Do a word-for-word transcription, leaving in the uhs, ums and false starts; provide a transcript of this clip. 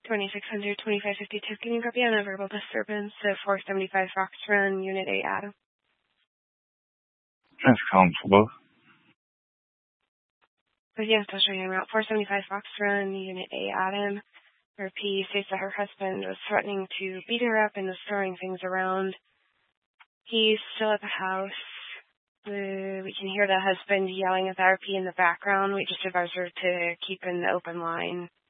twenty-six hundred, twenty-five fifty-two. Can you copy on a verbal disturbance of four seventy-five Fox Run, Unit eight, Adam? Thanks for calling for both. But yeah, still showing route four seventy-five Fox Run, Unit eight, Adam. Her P states that her husband was threatening to beat her up and was throwing things around. He's still at the house. Uh, we can hear the husband yelling at the R P in the background. We just advise her to keep an open line.